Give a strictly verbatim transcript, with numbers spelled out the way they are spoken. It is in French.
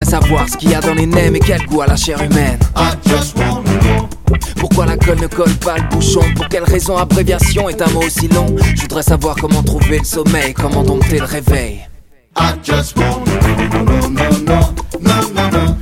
savoir ce qu'il y a dans les nems et quel goût a la chair humaine. I just wanna know. Pourquoi la colle ne colle pas le bouchon? Pour quelle raison abréviation est un mot aussi long? Je voudrais savoir comment trouver le sommeil, comment dompter le réveil. I just wanna know, no, no, no, no, no, no.